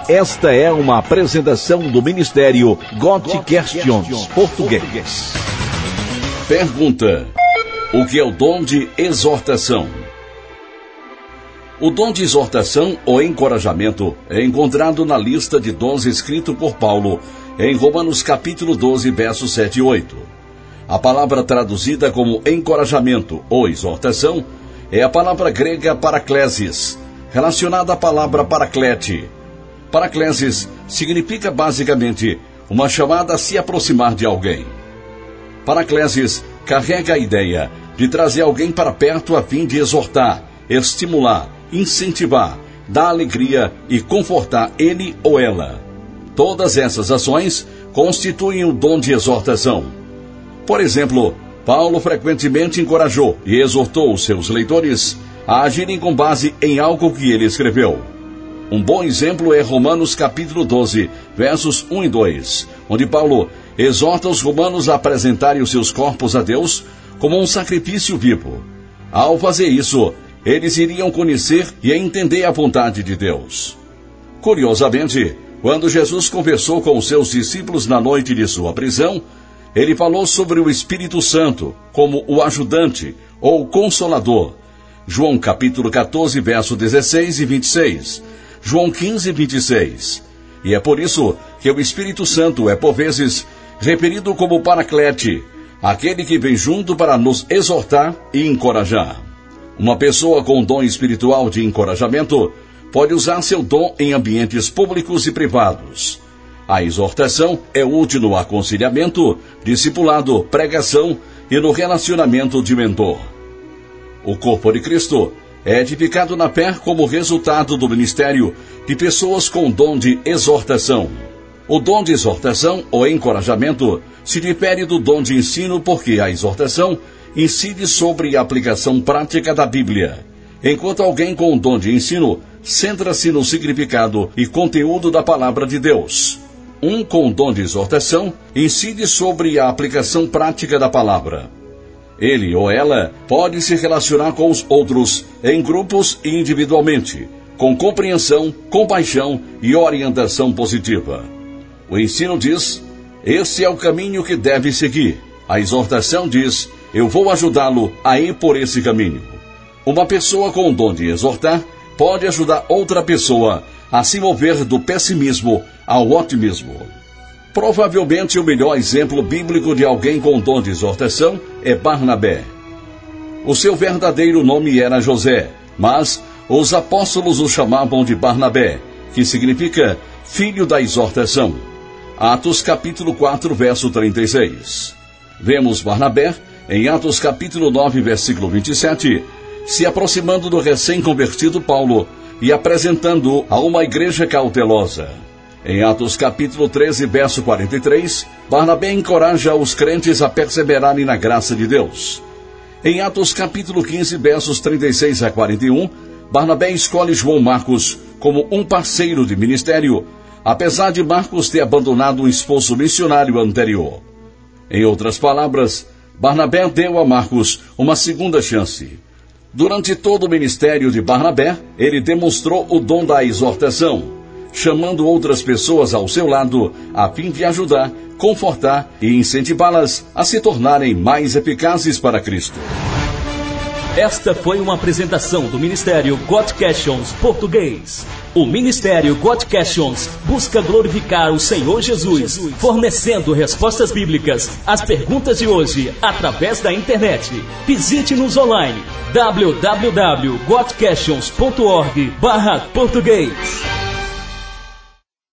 Esta é uma apresentação do Ministério Got Questions Português. Pergunta: o que é o dom de exortação? O dom de exortação ou encorajamento é encontrado na lista de dons escrito por Paulo em Romanos capítulo 12, versos 7 e 8. A palavra traduzida como encorajamento ou exortação é a palavra grega paraklesis, relacionada à palavra paraclete. Paraclesis significa basicamente uma chamada a se aproximar de alguém. Paraclesis carrega a ideia de trazer alguém para perto a fim de exortar, estimular, incentivar, dar alegria e confortar ele ou ela. Todas essas ações constituem o dom de exortação. Por exemplo, Paulo frequentemente encorajou e exortou os seus leitores a agirem com base em algo que ele escreveu. Um bom exemplo é Romanos capítulo 12, versos 1 e 2, onde Paulo exorta os romanos a apresentarem os seus corpos a Deus como um sacrifício vivo. Ao fazer isso, eles iriam conhecer e entender a vontade de Deus. Curiosamente, quando Jesus conversou com os seus discípulos na noite de sua prisão, ele falou sobre o Espírito Santo como o ajudante ou consolador. João capítulo 14, verso 16 e 26. João 15, 26. E é por isso que o Espírito Santo é por vezes referido como Paraclete, aquele que vem junto para nos exortar e encorajar. Uma pessoa com dom espiritual de encorajamento pode usar seu dom em ambientes públicos e privados. A exortação é útil no aconselhamento, discipulado, pregação e no relacionamento de mentor. O corpo de Cristo é edificado na fé como resultado do ministério de pessoas com dom de exortação. O dom de exortação ou encorajamento se difere do dom de ensino porque a exortação incide sobre a aplicação prática da Bíblia, enquanto alguém com o dom de ensino centra-se no significado e conteúdo da palavra de Deus. Um com o dom de exortação incide sobre a aplicação prática da palavra. Ele ou ela pode se relacionar com os outros em grupos e individualmente, com compreensão, compaixão e orientação positiva. O ensino diz: esse é o caminho que deve seguir. A exortação diz: eu vou ajudá-lo a ir por esse caminho. Uma pessoa com o dom de exortar pode ajudar outra pessoa a se mover do pessimismo ao otimismo. Provavelmente o melhor exemplo bíblico de alguém com dom de exortação é Barnabé. O seu verdadeiro nome era José, mas os apóstolos o chamavam de Barnabé, que significa filho da exortação. Atos capítulo 4, verso 36. Vemos Barnabé em Atos capítulo 9, versículo 27, se aproximando do recém-convertido Paulo e apresentando-o a uma igreja cautelosa. Em Atos capítulo 13, verso 43, Barnabé encoraja os crentes a perseverarem na graça de Deus. Em Atos capítulo 15, versos 36 a 41, Barnabé escolhe João Marcos como um parceiro de ministério, apesar de Marcos ter abandonado o esforço missionário anterior. Em outras palavras, Barnabé deu a Marcos uma segunda chance. Durante todo o ministério de Barnabé, ele demonstrou o dom da exortação, chamando outras pessoas ao seu lado a fim de ajudar, confortar e incentivá-las a se tornarem mais eficazes para Cristo. Esta foi uma apresentação do Ministério Got Questions Português. O Ministério Got Questions busca glorificar o Senhor Jesus, fornecendo respostas bíblicas às perguntas de hoje através da internet. Visite-nos online www.gotquestions.org/português.